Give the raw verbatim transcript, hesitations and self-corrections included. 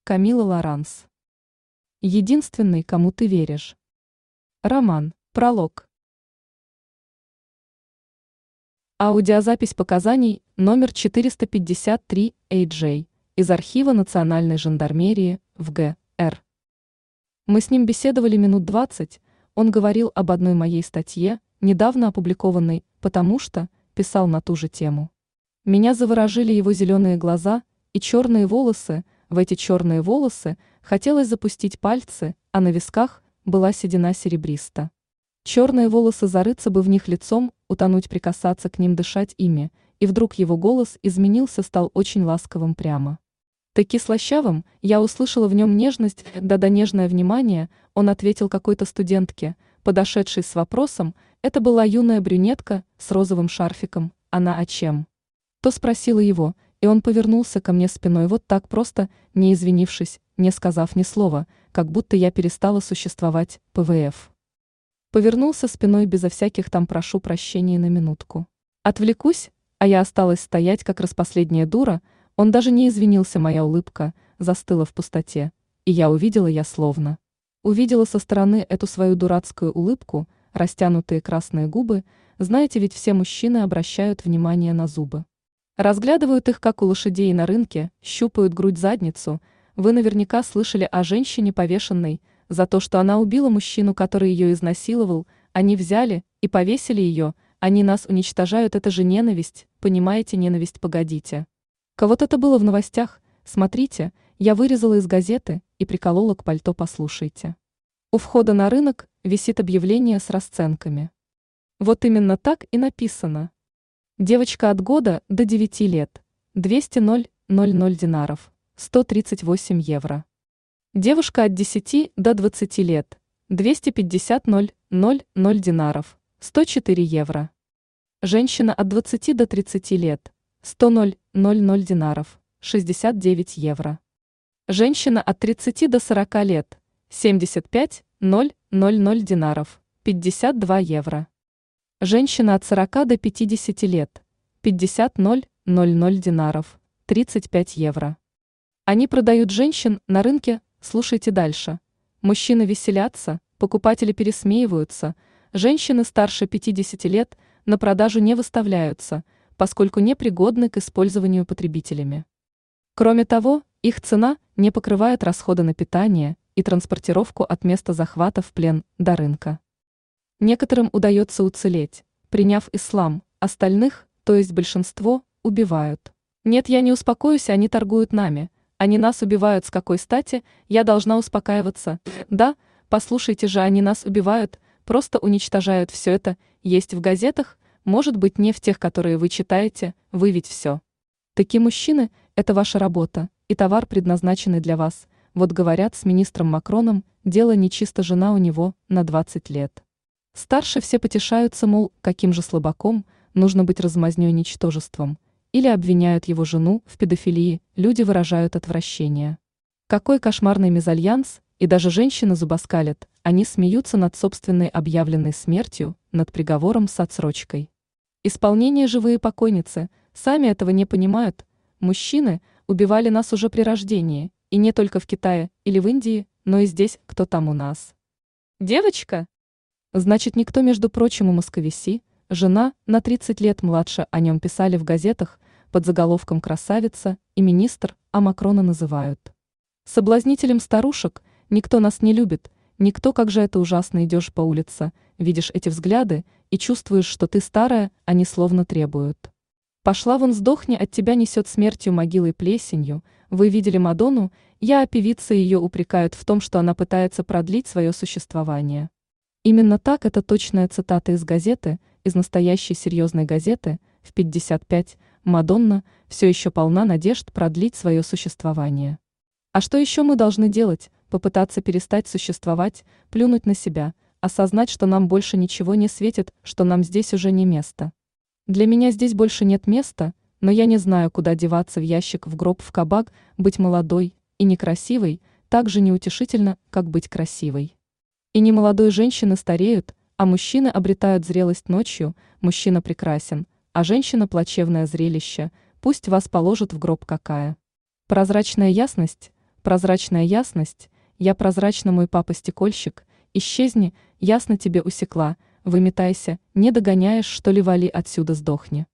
Камила Лоранс. Единственный, кому ты веришь. Роман. Пролог. Аудиозапись показаний номер четыреста пятьдесят три эй джей из архива Национальной жандармерии в гэ эр. Мы с ним беседовали минут двадцать, он говорил об одной моей статье, недавно опубликованной, потому что писал на ту же тему. Меня заворожили его зеленые глаза и черные волосы, в эти черные волосы хотелось запустить пальцы, а на висках была седина серебриста. Черные волосы зарыться бы в них лицом, утонуть, прикасаться к ним, дышать ими, и вдруг его голос изменился, стал очень ласковым прямо. Таки слащавым, я услышала в нем нежность, да-да, нежное внимание, он ответил какой-то студентке, подошедшей с вопросом, это была юная брюнетка с розовым шарфиком, она о чем? То спросила его, и он повернулся ко мне спиной вот так просто, не извинившись, не сказав ни слова, как будто я перестала существовать, пэ вэ эф. Повернулся спиной безо всяких там прошу прощения на минутку. Отвлекусь, а я осталась стоять, как распоследняя дура, он даже не извинился, моя улыбка застыла в пустоте, и я увидела, я словно увидела со стороны эту свою дурацкую улыбку, растянутые красные губы, знаете, ведь все мужчины обращают внимание на зубы. Разглядывают их, как у лошадей на рынке, щупают грудь, задницу. Вы наверняка слышали о женщине, повешенной за то, что она убила мужчину, который ее изнасиловал. Они взяли и повесили ее, они нас уничтожают, это же ненависть, понимаете, ненависть, погодите. Кого-то это было в новостях, смотрите, я вырезала из газеты и приколола к пальто, послушайте. У входа на рынок висит объявление с расценками. Вот именно так и написано. Девочка от года до девяти лет, двести ноль ноль динаров, сто тридцать восемь евро. Девушка от десяти до двадцати лет, двести пятьдесят ноль ноль динаров, сто четыре евро. Женщина от двадцати до тридцати лет, сто ноль ноль динаров, шестьдесят девять евро. Женщина от тридцати до сорока лет, семьдесят пять ноль ноль динаров, пятьдесят два евро. Женщина от сорока до пятидесяти лет, пятьдесят ноль ноль динаров, тридцать пять евро. Они продают женщин на рынке, слушайте дальше. Мужчины веселятся, покупатели пересмеиваются, женщины старше пятидесяти лет на продажу не выставляются, поскольку непригодны к использованию потребителями. Кроме того, их цена не покрывает расходы на питание и транспортировку от места захвата в плен до рынка. Некоторым удается уцелеть, приняв ислам, остальных, то есть большинство, убивают. Нет, я не успокоюсь, они торгуют нами, они нас убивают, с какой стати, я должна успокаиваться? Да, послушайте же, они нас убивают, просто уничтожают, все это есть в газетах, может быть, не в тех, которые вы читаете, вы ведь все. Такие мужчины – это ваша работа, и товар, предназначенный для вас. Вот говорят с министром Макроном, дело нечисто, жена у него на двадцать лет. Старше все потешаются, мол, каким же слабаком, нужно быть размазнёй, ничтожеством. Или обвиняют его жену в педофилии, люди выражают отвращение. Какой кошмарный мезальянс, и даже женщины зубоскалят, они смеются над собственной объявленной смертью, над приговором с отсрочкой. Исполнение живые покойницы, сами этого не понимают. Мужчины убивали нас уже при рождении, и не только в Китае или в Индии, но и здесь, кто там у нас. Девочка? Значит, никто, между прочим, у Московиси, жена на тридцать лет младше, о нем писали в газетах под заголовком «Красавица» и «Министр», а Макрона называют соблазнителем старушек. Никто нас не любит, никто, как же это ужасно, идешь по улице, видишь эти взгляды и чувствуешь, что ты старая, они словно требуют. Пошла вон, сдохни, от тебя несет смертью, могилой, плесенью. Вы видели Мадонну, я, а певица, ее упрекают в том, что она пытается продлить свое существование. Именно так, это точная цитата из газеты, из настоящей серьезной газеты, в пятьдесят пять, Мадонна все еще полна надежд продлить свое существование. А что еще мы должны делать? Попытаться перестать существовать, плюнуть на себя, осознать, что нам больше ничего не светит, что нам здесь уже не место. Для меня здесь больше нет места, но я не знаю, куда деваться, в ящик, в гроб, в кабак, быть молодой и некрасивой, так же неутешительно, как быть красивой. И не молодые женщины стареют, а мужчины обретают зрелость ночью, мужчина прекрасен, а женщина плачевное зрелище, пусть вас положат в гроб какая. Прозрачная ясность, прозрачная ясность, я прозрачно мой папа стекольщик, исчезни, ясно тебе усекла, выметайся, не догоняешь, что ли, вали отсюда, сдохни.